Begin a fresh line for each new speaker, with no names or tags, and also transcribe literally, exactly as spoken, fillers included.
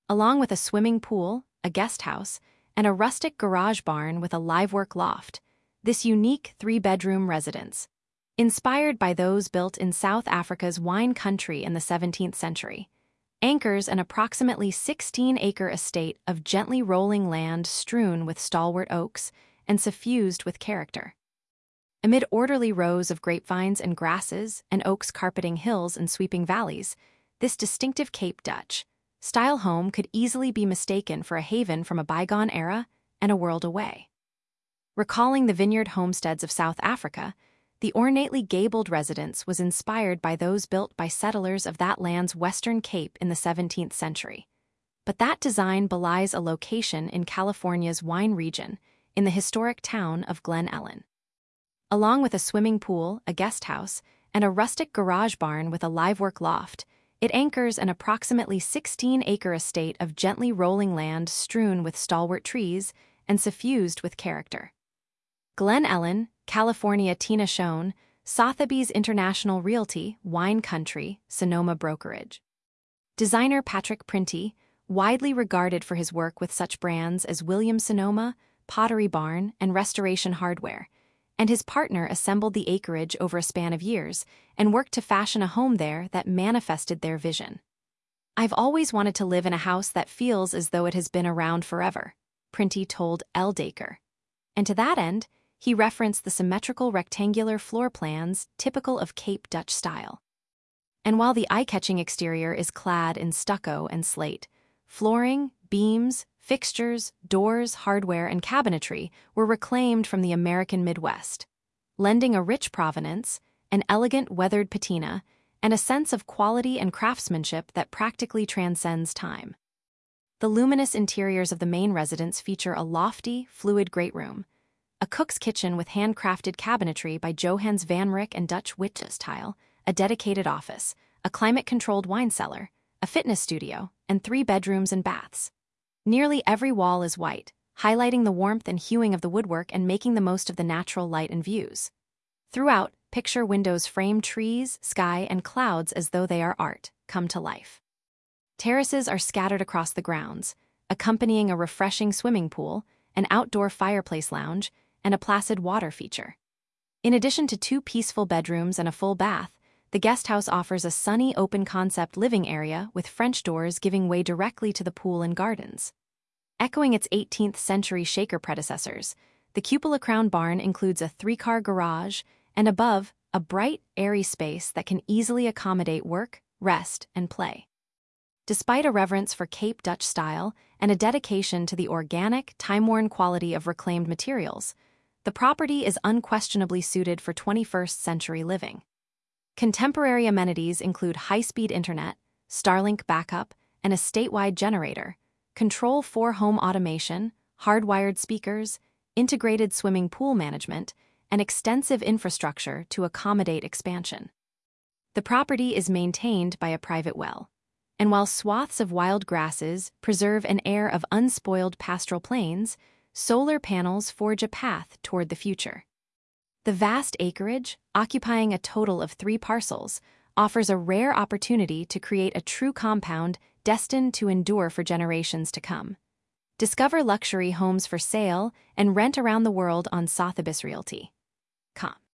along with a swimming pool, a guest house, and a rustic garage barn with a livework loft. This unique three-bedroom residence, inspired by those built in South Africa's wine country in the seventeenth century, anchors an approximately sixteen-acre estate of gently rolling land strewn with stalwart oaks and suffused with character. Amid orderly rows of grapevines and grasses and oaks carpeting hills and sweeping valleys, this distinctive Cape Dutch-style home could easily be mistaken for a haven from a bygone era and a world away. Recalling the vineyard homesteads of South Africa, the ornately gabled residence was inspired by those built by settlers of that land's western cape in the seventeenth century. But that design belies a location in California's wine region, in the historic town of Glen Ellen. Along with a swimming pool, a guest house, and a rustic garage barn with a livework loft, it anchors an approximately sixteen-acre estate of gently rolling land strewn with stalwart trees and suffused with character. Glen Ellen, California. Tina Schoen, Sotheby's International Realty, Wine Country, Sonoma Brokerage. Designer Patrick Printy, widely regarded for his work with such brands as Williams-Sonoma, Pottery Barn, and Restoration Hardware, and his partner assembled the acreage over a span of years and worked to fashion a home there that manifested their vision. "I've always wanted to live in a house that feels as though it has been around forever," Printy told Elle Dacre. And to that end, he referenced the symmetrical rectangular floor plans typical of Cape Dutch style. And while the eye-catching exterior is clad in stucco and slate, flooring, beams, fixtures, doors, hardware, and cabinetry were reclaimed from the American Midwest, lending a rich provenance, an elegant weathered patina, and a sense of quality and craftsmanship that practically transcends time. The luminous interiors of the main residence feature a lofty, fluid greatroom, a cook's kitchen with handcrafted cabinetry by Johannes van Rijk and Dutch Witte style, a dedicated office, a climate-controlled wine cellar, a fitness studio, and three bedrooms and baths. Nearly every wall is white, highlighting the warmth and hueing of the woodwork and making the most of the natural light and views. Throughout, picture windows frame trees, sky, and clouds as though they are art, come to life. Terraces are scattered across the grounds, accompanying a refreshing swimming pool, an outdoor fireplace lounge, and a placid water feature. In addition to two peaceful bedrooms and a full bath, the guest house offers a sunny open-concept living area with French doors giving way directly to the pool and gardens. Echoing its eighteenth century Shaker predecessors, the cupola-crowned barn includes a three-car garage and above, a bright, airy space that can easily accommodate work, rest, and play. Despite a reverence for Cape Dutch style and a dedication to the organic, time-worn quality of reclaimed materials, the property is unquestionably suited for twenty-first century living. Contemporary amenities include high-speed internet, Starlink backup, and a statewide generator, Control four home automation, hardwired speakers, integrated swimming pool management, and extensive infrastructure to accommodate expansion. The property is maintained by a private well, and while swaths of wild grasses preserve an air of unspoiled pastoral plains, solar panels forge a path toward the future. The vast acreage, occupying a total of three parcels, offers a rare opportunity to create a true compound destined to endure for generations to come. Discover luxury homes for sale and rent around the world on Sotheby's Realty dot com.